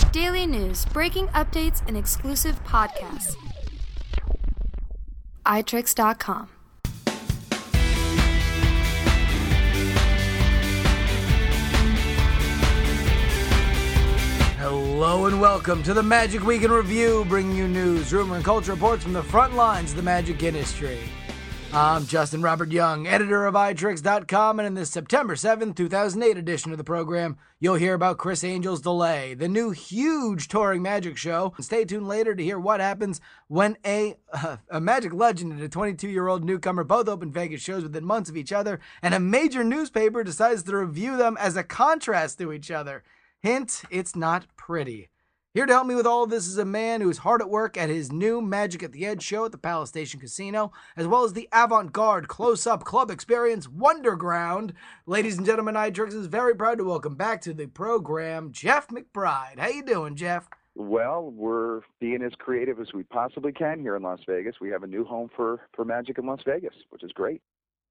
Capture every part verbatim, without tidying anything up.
Daily news, breaking updates, and exclusive podcasts. i tricks dot com. Hello and welcome to the Magic Week in Review, bringing you news, rumor, and culture reports from the front lines of the magic industry. I'm Justin Robert Young, editor of i tricks dot com, and in this September seventh, two thousand eight edition of the program, you'll hear about Criss Angel's delay, the new huge touring magic show. Stay tuned later to hear what happens when a, uh, a magic legend and a twenty-two-year-old newcomer both open Vegas shows within months of each other, and a major newspaper decides to review them as a contrast to each other. Hint, it's not pretty. Here to help me with all of this is a man who is hard at work at his new Magic at the Edge show at the Palace Station Casino, as well as the avant-garde close-up club experience Wonderground. Ladies and gentlemen, iTricks is very proud to welcome back to the program Jeff McBride. How you doing, Jeff? Well, we're being as creative as we possibly can here in Las Vegas. We have a new home for, for Magic in Las Vegas, which is great.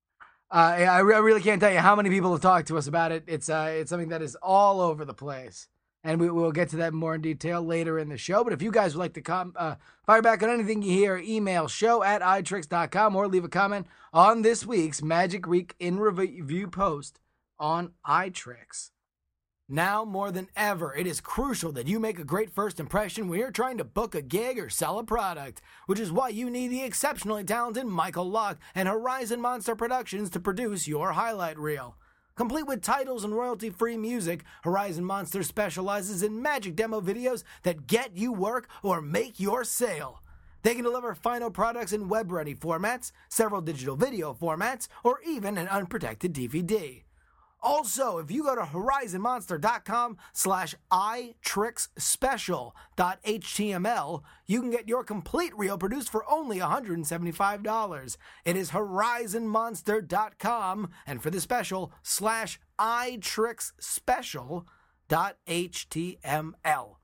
Uh, I, re- I really can't tell you how many people have talked to us about it. It's uh, it's something that is all over the place. And we will get to that more in detail later in the show. But if you guys would like to com- uh, fire back on anything you hear, email show at i tricks dot com or leave a comment on this week's Magic Week in Review post on iTricks. Now more than ever, it is crucial that you make a great first impression when you're trying to book a gig or sell a product, which is why you need the exceptionally talented Michael Locke and Horizon Monster Productions to produce your highlight reel. Complete with titles and royalty-free music, Horizon Monster specializes in magic demo videos that get you work or make your sale. They can deliver final products in web-ready formats, several digital video formats, or even an unprotected D V D. Also, if you go to horizon monster dot com slash i tricks special dot h t m l, you can get your complete reel produced for only one hundred seventy-five dollars. It is horizon monster dot com, and for the special, slash i tricks special dot h t m l.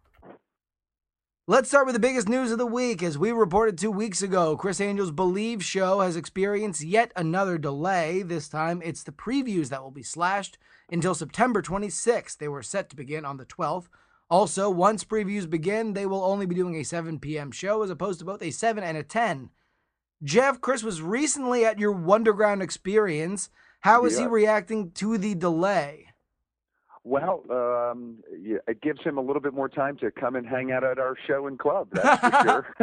Let's start with the biggest news of the week. As we reported two weeks ago, Criss Angel's Believe show has experienced yet another delay. This time, it's the previews that will be slashed until September twenty-sixth. They were set to begin on the twelfth. Also, once previews begin, they will only be doing a seven p.m. show as opposed to both a seven and a ten. Jeff, Criss was recently at your Wonderground experience. How is yeah. he reacting to the delay? Well, um, yeah, it gives him a little bit more time to come and hang out at our show and club. That's for sure.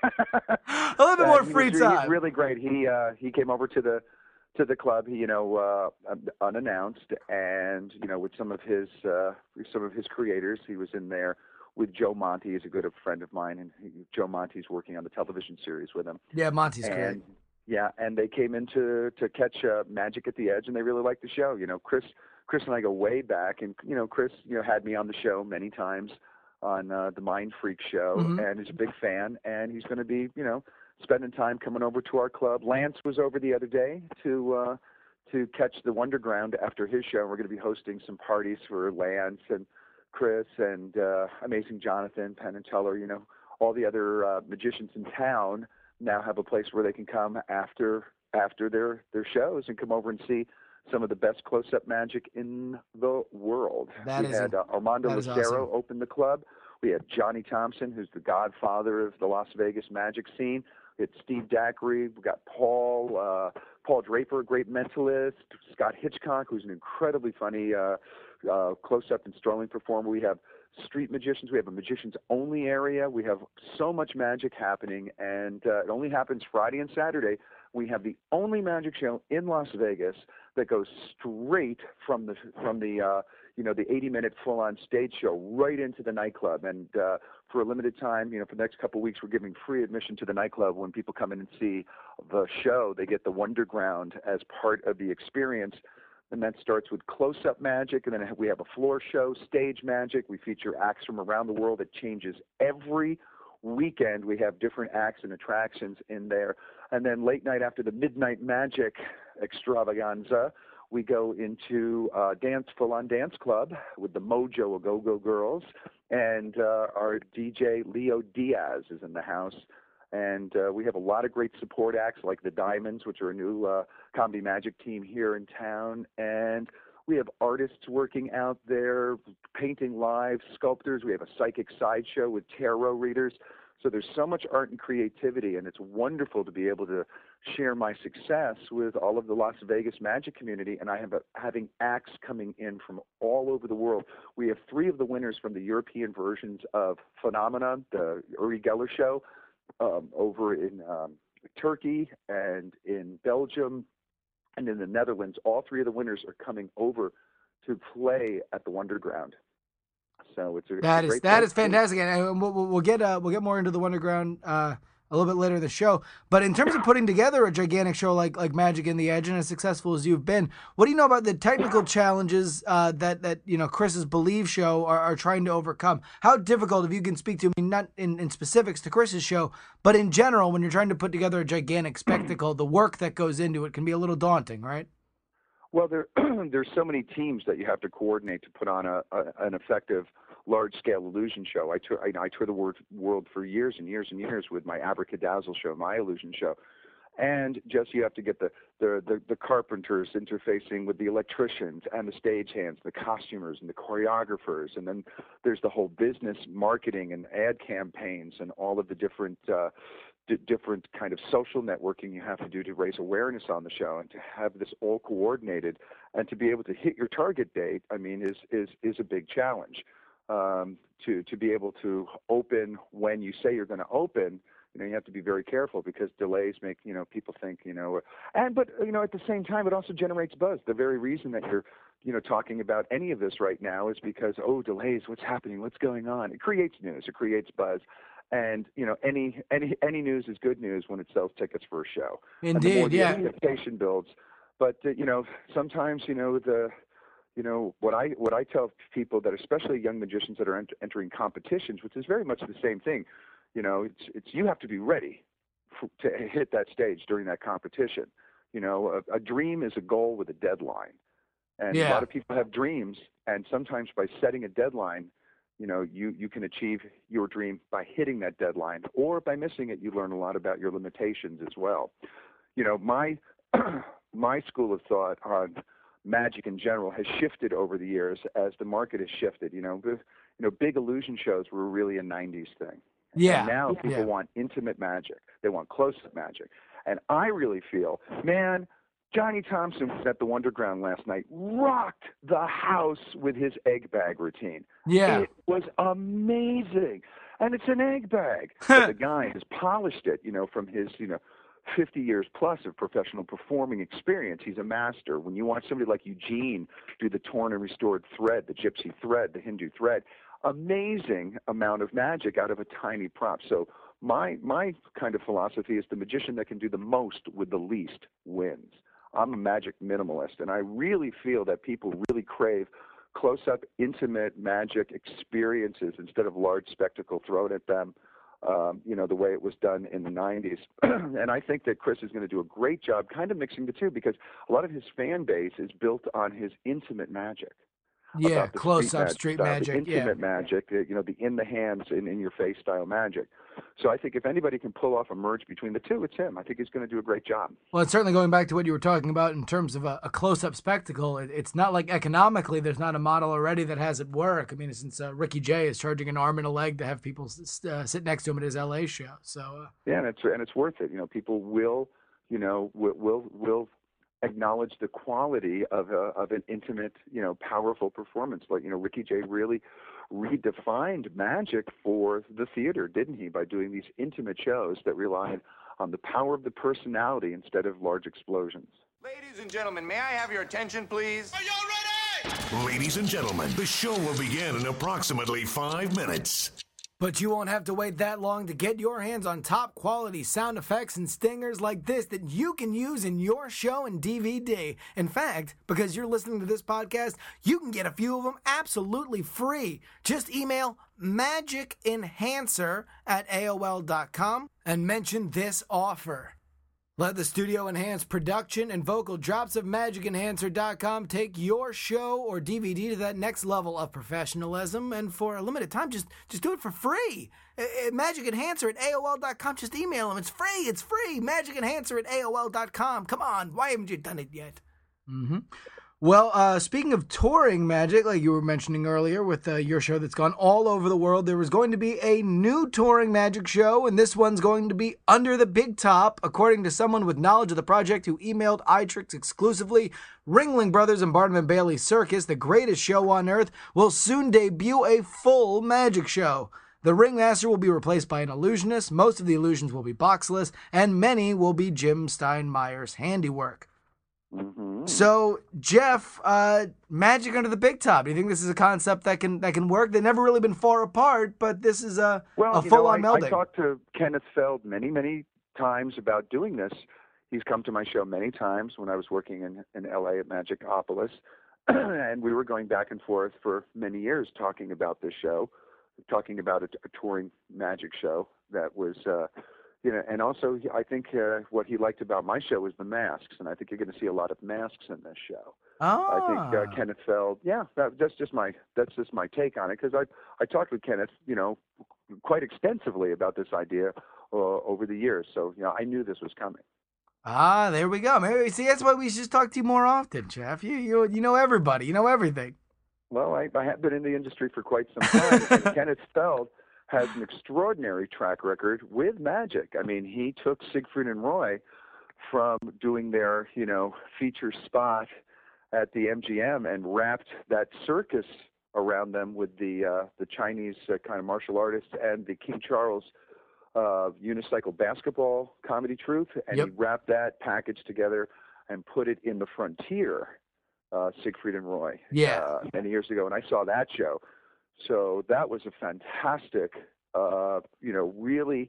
A little bit more free was, time. He's really great. He uh, he came over to the to the club, you know, uh, unannounced, and you know, with some of his uh, some of his creators. He was in there with Joe Monty, he's a good friend of mine, and he, Joe Monty's working on the television series with him. Yeah, Monty's and, great. Yeah, and they came in to to catch uh, Magic at the Edge, and they really liked the show. You know, Criss. Criss and I go way back, and you know, Criss, you know, had me on the show many times on uh, the Mind Freak show, mm-hmm. and he's a big fan, and he's going to be, you know, spending time coming over to our club. Lance was over the other day to uh, to catch the Wonderground after his show. We're going to be hosting some parties for Lance and Criss and uh, Amazing Jonathan, Penn and Teller. You know, all the other uh, magicians in town now have a place where they can come after after their their shows and come over and see some of the best close-up magic in the world. That we is had uh, Armando that is Lucero awesome. open the club. We had Johnny Thompson, who's the godfather of the Las Vegas magic scene. We had Steve Daiquiri. We got Paul uh, Paul Draper, a great mentalist. Scott Hitchcock, who's an incredibly funny uh, uh, close-up and strolling performer. We have street magicians. We have a magicians-only area. We have so much magic happening, and uh, it only happens Friday and Saturday. We have the only magic show in Las Vegas that goes straight from the from the uh, you know the eighty minute full on stage show right into the nightclub. And uh, for a limited time, you know, for the next couple of weeks, we're giving free admission to the nightclub. When people come in and see the show, they get the Wonderground as part of the experience. And that starts with close-up magic, and then we have a floor show, stage magic. We feature acts from around the world. It changes every weekend. We have different acts and attractions in there. And then late night after the Midnight Magic extravaganza, we go into uh, dance, full-on dance club with the Mojo Go-Go Girls. And uh, our D J, Leo Diaz, is in the house. And uh, we have a lot of great support acts like the Diamonds, which are a new uh, comedy magic team here in town. And We have artists working out there, painting live, sculptors. We have a psychic sideshow with tarot readers. So there's so much art and creativity, and it's wonderful to be able to share my success with all of the Las Vegas magic community. And I have a, having acts coming in from all over the world. We have three of the winners from the European versions of Phenomena, the Uri Geller show, um, over in um, Turkey and in Belgium and in the Netherlands. All three of the winners are coming over to play at the Wonderground. So it's a, that it's a is great that place is fantastic, and we'll, we'll get uh, we'll get more into the Wonderground uh, a little bit later in the show. But in terms of putting together a gigantic show like like Magic in the Edge, and as successful as you've been, what do you know about the technical challenges uh, that that you know Chris's Believe show are, are trying to overcome? How difficult, if you can speak to, I mean, not in, in specifics to Chris's show, but in general, when you're trying to put together a gigantic spectacle, the work that goes into it can be a little daunting, right? Well, there there's so many teams that you have to coordinate to put on a, a an effective large-scale illusion show. I tour, I, I tour the world, world for years and years and years with my Abracadazzle show, my illusion show. And just you have to get the, the, the, the carpenters interfacing with the electricians and the stagehands, the costumers and the choreographers. And then there's the whole business marketing and ad campaigns and all of the different uh, d- different kind of social networking you have to do to raise awareness on the show, and to have this all coordinated and to be able to hit your target date, I mean, is is is a big challenge. Um, to to be able to open when you say you're going to open, you know, you have to be very careful, because delays make, you know, people think, you know, and but you know, at the same time, it also generates buzz. The very reason that you're, you know, talking about any of this right now is because, oh, delays, what's happening, what's going on? It creates news, it creates buzz, and you know, any any any news is good news when it sells tickets for a show. Indeed, and the more the yeah. expectation builds, but uh, you know, sometimes, you know, the You know, what I what I tell people, that especially young magicians that are ent- entering competitions, which is very much the same thing, you know, it's it's you have to be ready for, to hit that stage during that competition. You know, a, a dream is a goal with a deadline, and Yeah. a lot of people have dreams, and sometimes by setting a deadline, you know, you you can achieve your dream by hitting that deadline, or by missing it, you learn a lot about your limitations as well. You know, my my school of thought on magic in general has shifted over the years as the market has shifted. You know, the, you know, big illusion shows were really a nineties thing. Yeah. And now people yeah. want intimate magic. They want close-up magic. And I really feel, man, Johnny Thompson was at the Wonderground last night, rocked the house with his egg bag routine. Yeah. It was amazing. And it's an egg bag. But the guy has polished it, you know, from his, you know, fifty years plus of professional performing experience. He's a master. When you watch somebody like Eugene do the torn and restored thread, the gypsy thread, the Hindu thread, amazing amount of magic out of a tiny prop. So my my kind of philosophy is the magician that can do the most with the least wins. I'm a magic minimalist, and I really feel that people really crave close-up, intimate magic experiences instead of large spectacle thrown at them. Um, you know, the way it was done in the nineties. And I think that Chris is going to do a great job kind of mixing the two, because a lot of his fan base is built on his intimate magic. Yeah, about the close up street street style, magic. the intimate Yeah. magic, the, you know, the in the hands and in your face style magic. So I think if anybody can pull off a merge between the two, it's him. I think he's going to do a great job. Well, it's certainly going back to what you were talking about in terms of a, a close-up spectacle. It, it's not like economically there's not a model already that has it work. I mean, since uh, Ricky Jay is charging an arm and a leg to have people uh, sit next to him at his L A show. So uh, yeah, and it's and it's worth it. You know, people will, you know, will will, will acknowledge the quality of a, of an intimate, you know, powerful performance. Like, you know, Ricky Jay really redefined magic for the theater, didn't he, by doing these intimate shows that relied on the power of the personality instead of large explosions. Ladies and gentlemen, may I have your attention, please? Are y'all ready? Ladies and gentlemen, the show will begin in approximately five minutes. But you won't have to wait that long to get your hands on top quality sound effects and stingers like this that you can use in your show and D V D. In fact, because you're listening to this podcast, you can get a few of them absolutely free. Just email magic enhancer at A O L dot com and mention this offer. Let the Studio Enhanced production and vocal drops of magic enhancer dot com take your show or D V D to that next level of professionalism, and for a limited time, just just do it for free. Uh, Magic Enhancer at A O L dot com. Just email them. It's free. It's free. Magic Enhancer at A O L dot com. Come on. Why haven't you done it yet? Mm-hmm. Well, uh, speaking of touring magic, like you were mentioning earlier with uh, your show that's gone all over the world, there was going to be a new touring magic show, and this one's going to be Under the Big Top. According to someone with knowledge of the project who emailed iTricks exclusively, Ringling Brothers and Barnum and Bailey Circus, the greatest show on earth, will soon debut a full magic show. The ringmaster will be replaced by an illusionist, most of the illusions will be boxless, and many will be Jim Steinmeier's handiwork. Mm-hmm. So, Jeff, uh, magic under the big top. Do you think this is a concept that can that can work? They've never really been far apart, but this is a, well, a full-on you know, I, melding. I talked to Kenneth Feld many, many times about doing this. He's come to my show many times when I was working in, in L A at Magicopolis, and we were going back and forth for many years talking about this show, talking about a, a touring magic show that was... Uh, You know, and also I think uh, what he liked about my show was the masks, and I think you're going to see a lot of masks in this show. Ah. I think uh, Kenneth Feld, yeah, that, that's just my that's just my take on it, because I I talked with Kenneth, you know, quite extensively about this idea uh, over the years, so you know I knew this was coming. Ah, there we go. Maybe see that's why we should talk to you more often, Jeff. You you you know everybody, you know everything. Well, I, I have been in the industry for quite some time, and Kenneth Feld has an extraordinary track record with magic. I mean, he took Siegfried and Roy from doing their, you know, feature spot at the M G M and wrapped that circus around them with the uh, the Chinese uh, kind of martial artists and the King Charles uh, unicycle basketball comedy troupe, and Yep. he wrapped that package together and put it in the Frontier, uh, Siegfried and Roy, Yeah. uh, many years ago, and I saw that show. So that was a fantastic, uh, you know, really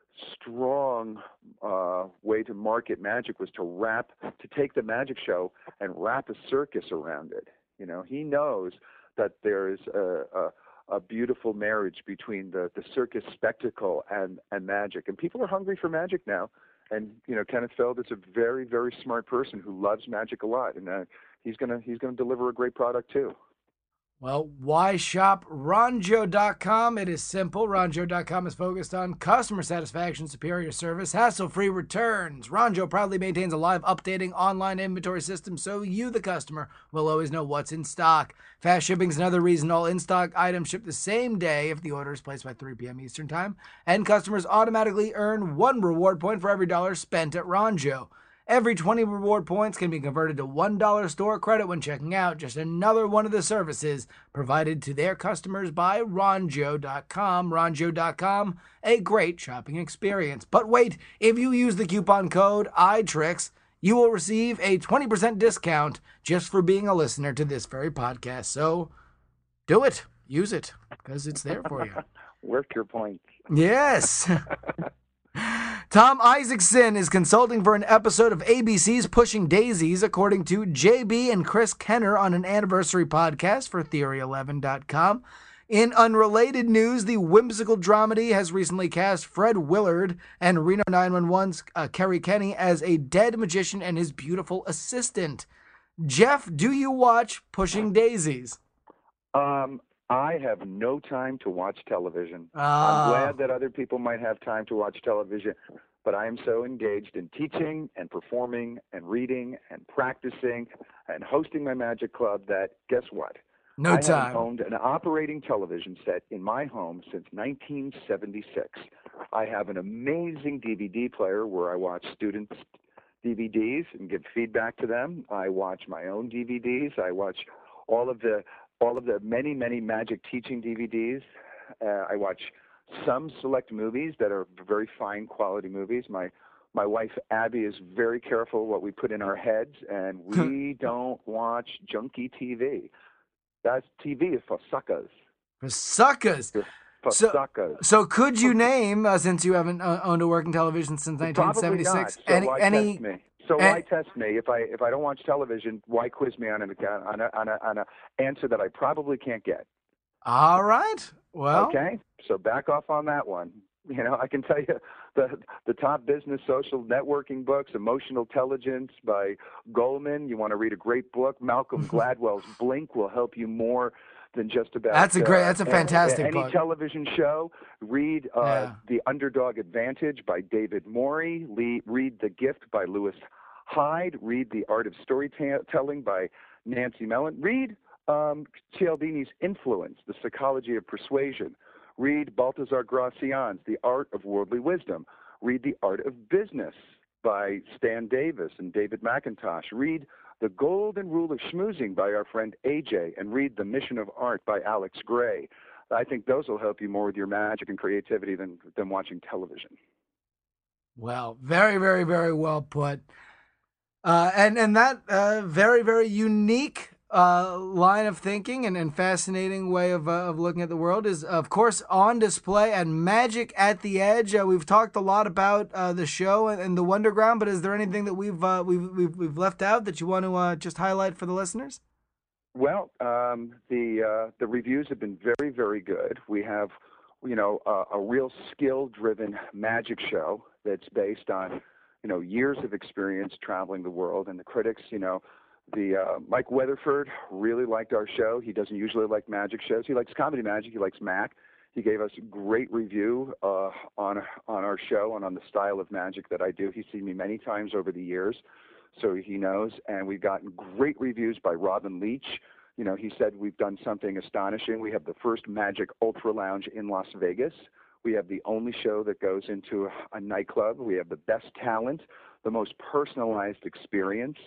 strong uh, way to market magic, was to wrap, to take the magic show and wrap a circus around it. You know, he knows that there is a, a, a beautiful marriage between the, the circus spectacle and, and magic. And people are hungry for magic now. And, you know, Kenneth Feld is a very, very smart person who loves magic a lot. And uh, he's going to he's gonna deliver a great product, too. Well, why shop Ronjo dot com? It is simple. Ronjo dot com is focused on customer satisfaction, superior service, hassle-free returns. Ronjo proudly maintains a live updating online inventory system so you, the customer, will always know what's in stock. Fast shipping is another reason all in-stock items ship the same day if the order is placed by three p.m. Eastern Time. And customers automatically earn one reward point for every dollar spent at Ronjo. Every twenty reward points can be converted to one dollar store credit when checking out. Just another one of the services provided to their customers by Ronjo dot com. Ronjo dot com, a great shopping experience. But wait, if you use the coupon code iTricks, you will receive a twenty percent discount just for being a listener to this very podcast. So do it. Use it, because it's there for you. Work your points. Yes. Tom Isaacson is consulting for an episode of A B C's Pushing Daisies, according to J B and Chris Kenner on an anniversary podcast for Theory eleven dot com. In unrelated news, the whimsical dramedy has recently cast Fred Willard and Reno nine one one's uh, Kerry Kenny as a dead magician and his beautiful assistant. Jeff, do you watch Pushing Daisies? Um, I have no time to watch television. Oh. I'm glad that other people might have time to watch television, but I am so engaged in teaching and performing and reading and practicing and hosting my magic club that, guess what? No I time. have owned an operating television set in my home since nineteen seventy-six. I have an amazing D V D player where I watch students' D V Ds and give feedback to them. I watch my own D V Ds. I watch all of the all of the many, many magic teaching D V Ds. Uh, I watch some select movies that are very fine quality movies. My my wife Abby is very careful what we put in our heads, and we don't watch junky T V. That's T V is for suckers. For suckers. For So- suckers. So could you name, uh, since you haven't uh, owned a working television since nineteen seventy-six, Probably not. So any why any test me? So and- why test me if I if I don't watch television? Why quiz me on an on a on a on a answer that I probably can't get? All right. Well, Okay, so back off on that one. You know, I can tell you the the top business social networking books, Emotional Intelligence by Goldman. You want to read a great book, Malcolm Gladwell's Blink will help you more than just about. That's a great- uh, that's a any- fantastic any book. television show. Read uh, Yeah. The Underdog Advantage by David Morey. Le- read The Gift by Lewis Hyde. Read The Art of Storytelling by Nancy Mellon. Read um, Cialdini's Influence, The Psychology of Persuasion. Read Baltasar Gracian's The Art of Worldly Wisdom. Read The Art of Business by Stan Davis and David McIntosh. Read The Golden Rule of Schmoozing by our friend A J, and read The Mission of Art by Alex Gray. I think those will help you more with your magic and creativity than, than watching television. Well, very, very, very well put. Uh, and, and that uh, very, very unique uh, line of thinking and, and fascinating way of, uh, of looking at the world is, of course, on display at Magic at the Edge. Uh, we've talked a lot about uh, the show and, and the Wonderground, but is there anything that we've uh, we've, we've we've left out that you want to uh, just highlight for the listeners? Well, um, the uh, the reviews have been very, very good. We have, you know, a, a real skill-driven magic show that's based on, you know, years of experience traveling the world. And the critics, you know, the uh, Mike Weatherford really liked our show. He doesn't usually like magic shows. He likes comedy magic. He likes Mac. He gave us a great review uh, on on our show and on the style of magic that I do. He's seen me many times over the years, so he knows. And we've gotten great reviews by Robin Leach. You know, he said we've done something astonishing. We have the first Magic Ultra Lounge in Las Vegas. We have the only show that goes into a nightclub. We have the best talent, the most personalized experience.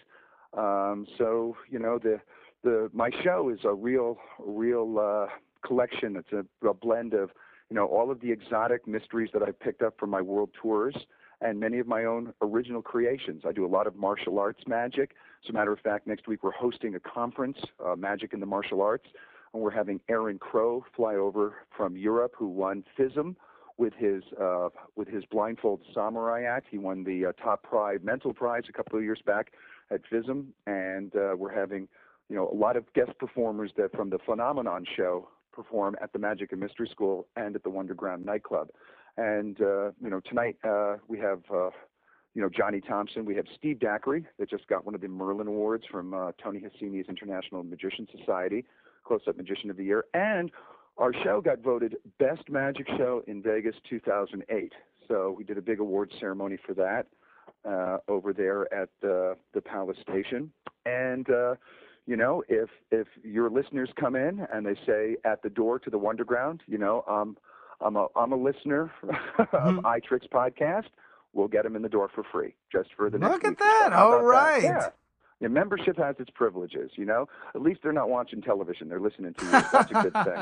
Um, so, you know, the the my show is a real, real uh, collection. It's a, a blend of, you know, all of the exotic mysteries that I've picked up from my world tours and many of my own original creations. I do a lot of martial arts magic. As a matter of fact, next week we're hosting a conference, uh, Magic in the Martial Arts, and we're having Aaron Crow fly over from Europe, who won FISM with his uh, with his Blindfold Samurai act. He won the uh, top prize, mental prize, a couple of years back at FISM, and uh, we're having, you know, a lot of guest performers that from the Phenomenon show perform at the Magic and Mystery School and at the Wonderground nightclub. And uh, you know, tonight uh, we have uh, you know, Johnny Thompson. We have Steve Dackery that just got one of the Merlin Awards from uh, Tony Hassini's International Magician Society, Close-Up Magician of the Year, and our show got voted Best Magic Show in Vegas two thousand eight. So we did a big awards ceremony for that uh, over there at uh, the Palace Station. And, uh, you know, if if your listeners come in and they say at the door to the Wonderground, you know, um, I'm a I'm a listener of mm-hmm. iTricks podcast, we'll get them in the door for free just for the next Look at week. that. All right. That? Yeah. Yeah, membership has its privileges, you know. At least they're not watching television. They're listening to you. That's a good thing.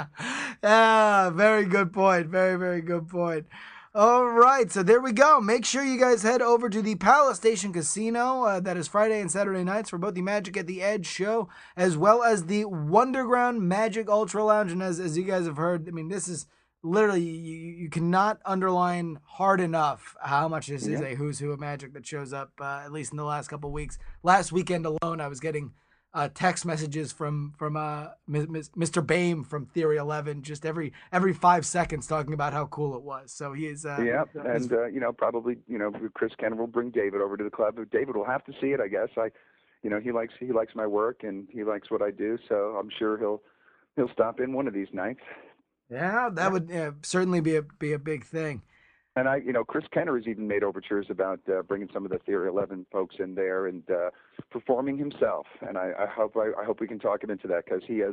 Yeah, very good point. Very, very good point. All right, so there we go. Make sure you guys head over to the Palace Station Casino. Uh, that is Friday and Saturday nights for both the Magic at the Edge show as well as the Wonderground Magic Ultra Lounge. And as, as you guys have heard, I mean, this is literally, you, you cannot underline hard enough how much this yeah. is a who's who of magic that shows up, uh, at least in the last couple of weeks. Last weekend alone, I was getting uh, text messages from from uh, Mister Bame from Theory eleven just every every five seconds talking about how cool it was. So he is. Uh, yeah, and, uh, you know, probably, you know, Chris Kenner will bring David over to the club. David will have to see it, I guess. I, you know, he likes he likes my work and he likes what I do, so I'm sure he'll he'll stop in one of these nights. Yeah, that would uh, certainly be a be a big thing. And I, you know, Chris Kenner has even made overtures about uh, bringing some of the Theory eleven folks in there and uh, performing himself. And I, I hope I, I hope we can talk him into that because he has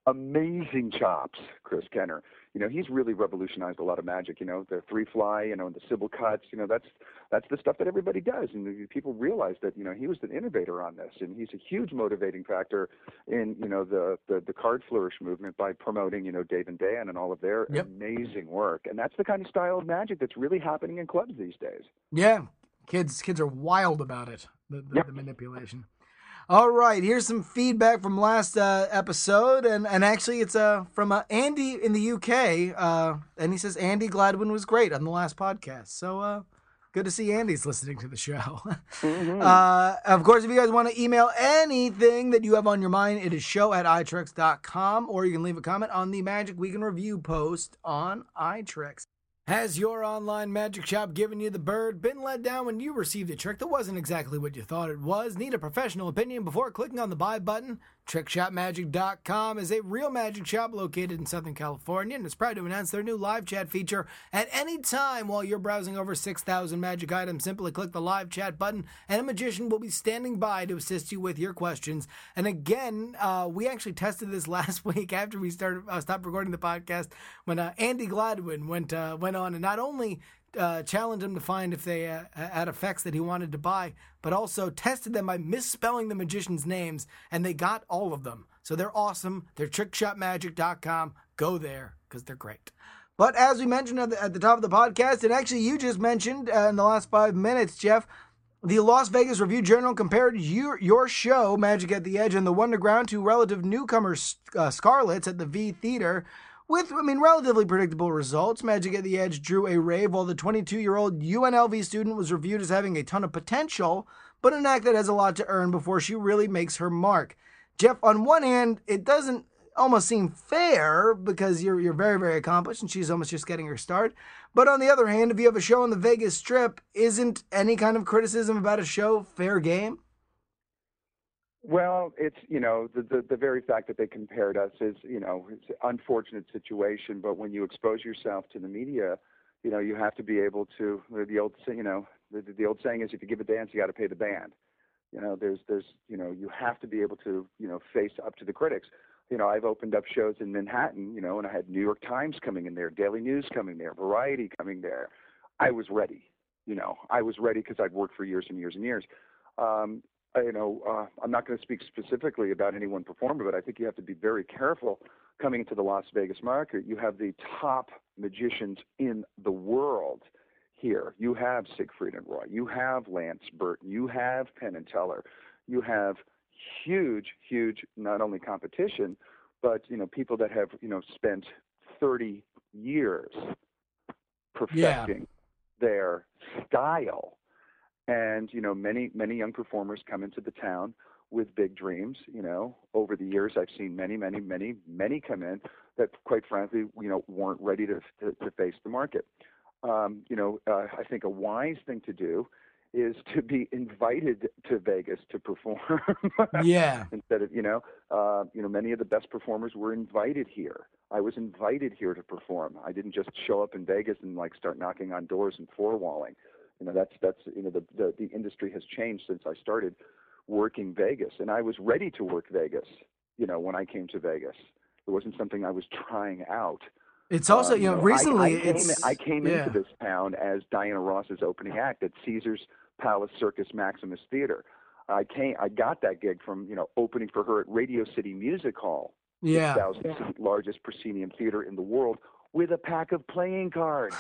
amazing chops, Chris Kenner. You know, he's really revolutionized a lot of magic. You know, the three fly, you know, and the Sybil cuts. You know, that's that's the stuff that everybody does, and people realize that, you know, he was the innovator on this, and he's a huge motivating factor in, you know, the the, the card flourish movement by promoting, you know, Dave and Dan and all of their yep. amazing work. And that's the kind of style of magic that's really happening in clubs these days. Yeah, kids kids are wild about it. The, the, yep. the manipulation. All right, here's some feedback from last uh, episode, and, and actually it's uh, from uh, Andy in the U K, uh, and he says Andy Gladwin was great on the last podcast. So uh, good to see Andy's listening to the show. Mm-hmm. uh, of course, if you guys want to email anything that you have on your mind, it is show at iTricks dot com, or you can leave a comment on the Magic Week in Review post on iTricks. Has your online magic shop given you the bird? Been let down when you received a trick that wasn't exactly what you thought it was? Need a professional opinion before clicking on the buy button? Trick Shot Magic dot com is a real magic shop located in Southern California and is proud to announce their new live chat feature. At any time while you're browsing over six thousand magic items, simply click the live chat button and a magician will be standing by to assist you with your questions. And again, uh, we actually tested this last week after we started uh, stopped recording the podcast when uh, Andy Gladwin went uh, went on and not only Uh, challenged him to find if they uh, had effects that he wanted to buy, but also tested them by misspelling the magician's names, and they got all of them. So they're awesome. They're Trick Shot Magic dot com. Go there, because they're great. But as we mentioned at the, at the top of the podcast, and actually you just mentioned uh, in the last five minutes, Jeff, the Las Vegas Review-Journal compared your, your show, Magic at the Edge, and the Wonderground to relative newcomers uh, Scarlets at the V Theater. With, I mean, relatively predictable results. Magic at the Edge drew a rave, while the twenty-two-year-old U N L V student was reviewed as having a ton of potential, but an act that has a lot to earn before she really makes her mark. Jeff, on one hand, it doesn't almost seem fair because you're you're very, very accomplished and she's almost just getting her start. But on the other hand, if you have a show on the Vegas Strip, isn't any kind of criticism about a show fair game? Well, it's, you know, the, the, the very fact that they compared us is, you know, it's an unfortunate situation. But when you expose yourself to the media, you know, you have to be able to, the old, you know, the, the old saying is if you give a dance, you got to pay the band. You know, there's, there's, you know, you have to be able to, you know, face up to the critics. You know, I've opened up shows in Manhattan, you know, and I had New York Times coming in there, Daily News coming there, Variety coming there. I was ready, you know, I was ready because I'd worked for years and years and years. Um, You know, uh, I'm not going to speak specifically about any one performer, but I think you have to be very careful coming into the Las Vegas market. You have the top magicians in the world here. You have Siegfried and Roy. You have Lance Burton. You have Penn and Teller. You have huge, huge, not only competition, but, you know, people that have, you know, spent thirty years perfecting yeah. their style. And, you know, many, many young performers come into the town with big dreams. You know, over the years, I've seen many, many, many, many come in that, quite frankly, you know, weren't ready to to, to face the market. Um, you know, uh, I think a wise thing to do is to be invited to Vegas to perform. Yeah. Instead of, you know, uh, you know, many of the best performers were invited here. I was invited here to perform. I didn't just show up in Vegas and like start knocking on doors and floor walling. You know, that's, that's, you know, the, the, the industry has changed since I started working Vegas, and I was ready to work Vegas, you know, when I came to Vegas. It wasn't something I was trying out. It's also, um, you know, know recently I, I came, it's, I came yeah. into this town as Diana Ross's opening act at Caesars Palace Circus Maximus Theater. I came, I got that gig from, you know, opening for her at Radio City Music Hall, yeah. six thousand seat largest proscenium theater in the world, with a pack of playing cards.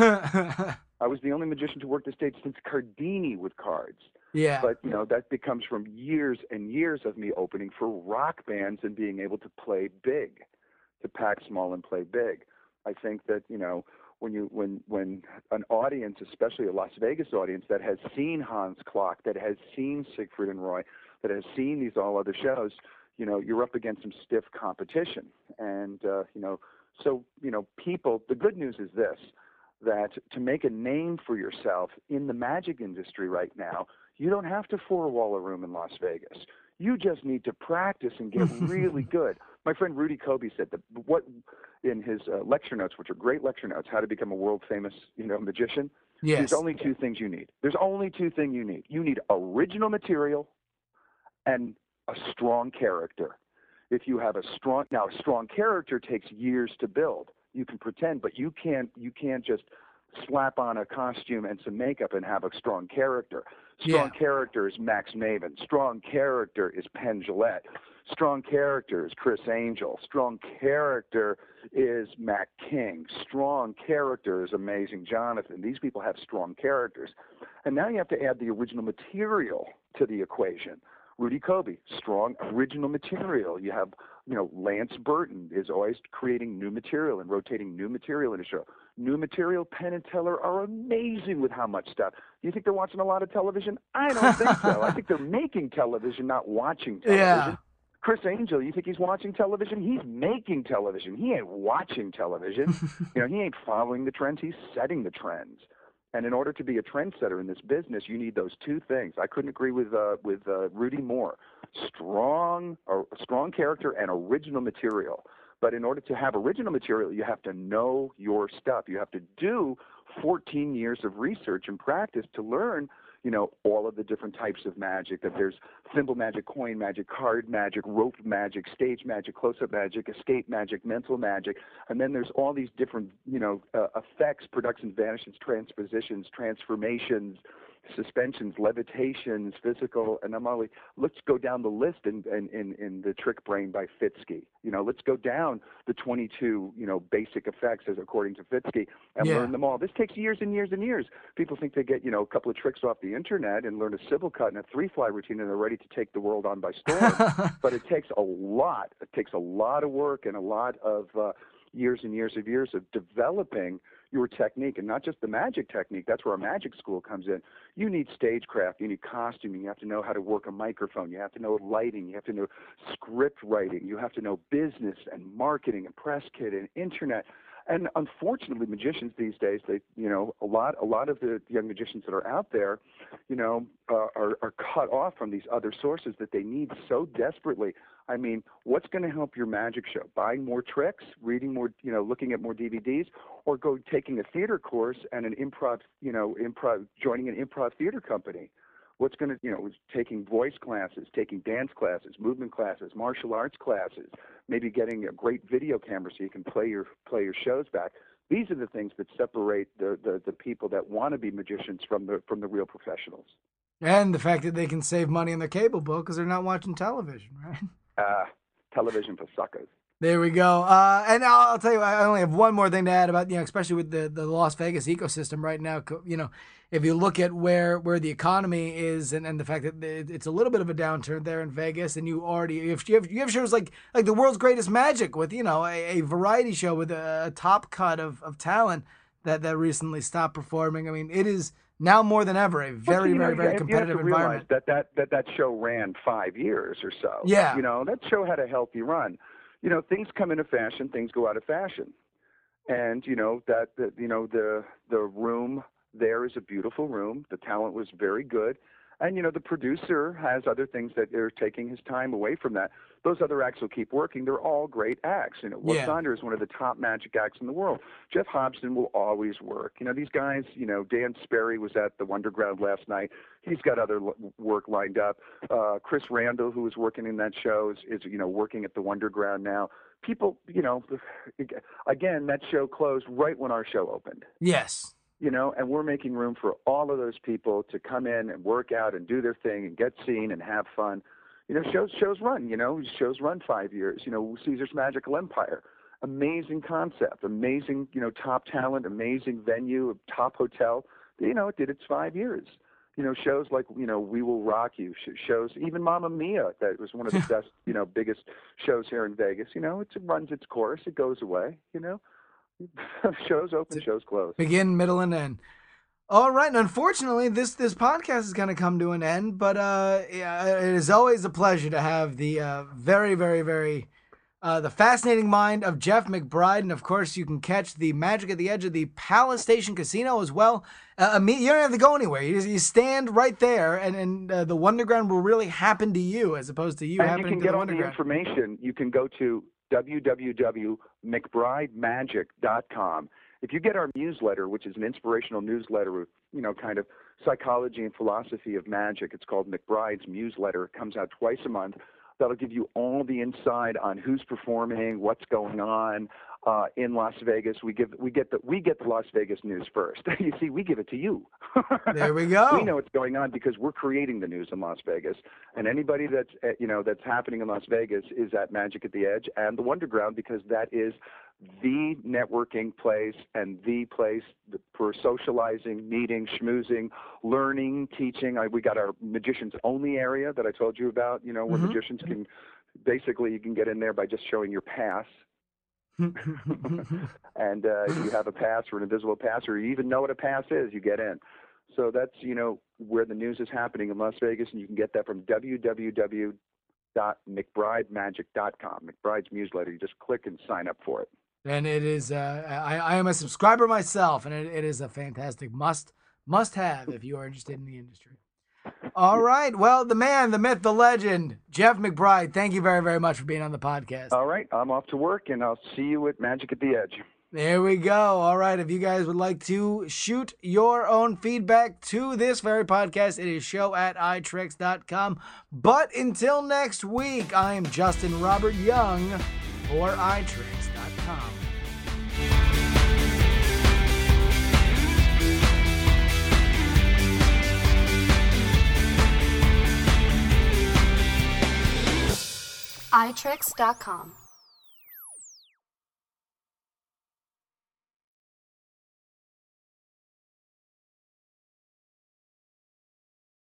I was the only magician to work the stage since Cardini with cards. Yeah. But, you know, that becomes from years and years of me opening for rock bands and being able to play big, to pack small and play big. I think that, you know, when you when when an audience, especially a Las Vegas audience that has seen Hans Klock, that has seen Siegfried and Roy, that has seen these all other shows, you know, you're up against some stiff competition. And, uh, you know, so, you know, people, the good news is this, that to make a name for yourself in the magic industry right now, you don't have to four-wall a room in Las Vegas. You just need to practice and get really good. My friend Rudy Kobe said that what in his uh, lecture notes, which are great lecture notes, how to become a world-famous, you know, magician. Yes. There's only two things you need. There's only two things you need. You need original material and a strong character. If you have a strong, now a strong character takes years to build. You can pretend, but you can't, you can't just slap on a costume and some makeup and have a strong character. Strong yeah. character is Max Maven. Strong character is Penn Jillette. Strong character is Chris Angel. Strong character is Matt King. Strong character is Amazing Jonathan. These people have strong characters. And now you have to add the original material to the equation. Rudy Kobe, strong original material. You have, you know, Lance Burton is always creating new material and rotating new material in a show. New material, Penn and Teller are amazing with how much stuff. Do you think they're watching a lot of television? I don't think so. I think they're making television, not watching television. Yeah. Chris Angel, you think he's watching television? He's making television. He ain't watching television. You know, he ain't following the trends. He's setting the trends. And in order to be a trendsetter in this business, you need those two things. I couldn't agree with uh, with uh, Rudy more. Strong, or strong character and original material. But in order to have original material, you have to know your stuff. You have to do fourteen years of research and practice to learn, you know, all of the different types of magic. That there's thimble magic, coin magic, card magic, rope magic, stage magic, close-up magic, escape magic, mental magic, and then there's all these different, you know, uh, effects, productions, vanishes, transpositions, transformations, suspensions, levitations, physical, and I'm only, let's go down the list in, in, in, in the Trick Brain by Fitzke. You know, let's go down the twenty-two, you know, basic effects as according to Fitzke and Yeah. learn them all. This takes years and years and years. People think they get, you know, a couple of tricks off the internet and learn a civil cut and a three-fly routine and they're ready to take the world on by storm. But it takes a lot. It takes a lot of work and a lot of uh, years and years of years of developing your technique, and not just the magic technique. That's where our magic school comes in. You need stagecraft, you need costuming, you have to know how to work a microphone, you have to know lighting, you have to know script writing, you have to know business and marketing and press kit and internet. And unfortunately, magicians these days, they, you know, a lot, a lot of the young magicians that are out there, you know, uh, are, are cut off from these other sources that they need so desperately. I mean, what's going to help your magic show? Buying more tricks, reading more, you know, looking at more D V Ds, or go taking a theater course and an improv, you know, improv, joining an improv theater company? What's going to, you know, taking voice classes, taking dance classes, movement classes, martial arts classes, maybe getting a great video camera so you can play your play your shows back. These are the things that separate the, the, the people that want to be magicians from the from the real professionals. And the fact that they can save money on their cable bill because they're not watching television, right? Uh, television for suckers. There we go. Uh, and I'll, I'll tell you, I only have one more thing to add about, you know, especially with the, the Las Vegas ecosystem right now. You know, if you look at where, where the economy is and, and the fact that it's a little bit of a downturn there in Vegas, and you already, if you have, you have shows like, like the World's Greatest Magic with, you know, a, a variety show with a, a top cut of, of talent that, that recently stopped performing. I mean, it is now more than ever a very, well, very, know, very you competitive have to realize environment. That that, that that show ran five years or so. Yeah. You know, that show had a healthy run. You know, things come into fashion, things go out of fashion. And, you know, that, that you know, the the room there is a beautiful room. The talent was very good. And, you know, the producer has other things that are taking his time away from that. Those other acts will keep working. They're all great acts. You know, Will Yeah. Saunders is one of the top magic acts in the world. Jeff Hobson will always work. You know, these guys, you know, Dan Sperry was at the Wonderground last night. He's got other l- work lined up. Uh, Chris Randall, who was working in that show, is, is, you know, working at the Wonderground now. People, you know, again, that show closed right when our show opened. Yes. You know, and we're making room for all of those people to come in and work out and do their thing and get seen and have fun. You know, shows shows run, you know, shows run five years. You know, Caesar's Magical Empire, amazing concept, amazing, you know, top talent, amazing venue, top hotel. You know, it did its five years. You know, shows like, you know, We Will Rock You, shows, even Mamma Mia, that was one of the best, you know, biggest shows here in Vegas. You know, it runs its course, it goes away, you know. Shows open, shows close. Begin, middle, and end. All right. And unfortunately, this this podcast is going to come to an end. But uh, yeah, it is always a pleasure to have the uh, very, very, very uh, the fascinating mind of Jeff McBride, and of course, you can catch the magic at the edge of the Palace Station Casino as well. Uh, you don't have to go anywhere. You, just, you stand right there, and and uh, the Wonderground will really happen to you, as opposed to you and happening you can to get the all the Wonderground. information. You can go to w w w dot mcbride magic dot com. If you get our newsletter, which is an inspirational newsletter with, you know, kind of psychology and philosophy of magic, it's called McBride's Newsletter. It comes out twice a month. That'll give you all the insight on who's performing, what's going on uh, in Las Vegas. We give we get the we get the Las Vegas news first. You see, we give it to you. There we go. We know what's going on because we're creating the news in Las Vegas. And anybody that's uh, you know that's happening in Las Vegas is at Magic at the Edge and the Wonderground, because that is the networking place and the place for socializing, meeting, schmoozing, learning, teaching. I, we got our magicians only area that I told you about, you know, where Mm-hmm. magicians can, basically you can get in there by just showing your pass. And uh, if you have a pass or an invisible pass, or you even know what a pass is, you get in. So that's, you know, where the news is happening in Las Vegas, and you can get that from w w w dot mcbride magic dot com. McBride's newsletter. You just click and sign up for it. And it is, uh, I, I am a subscriber myself, and it, it is a fantastic must, must have if you are interested in the industry. All right. Well, the man, the myth, the legend, Jeff McBride, thank you very, very much for being on the podcast. All right. I'm off to work, and I'll see you at Magic at the Edge. There we go. All right. If you guys would like to shoot your own feedback to this very podcast, it is show at i tricks dot com. But until next week, I am Justin Robert Young for i tricks dot com. i tricks dot com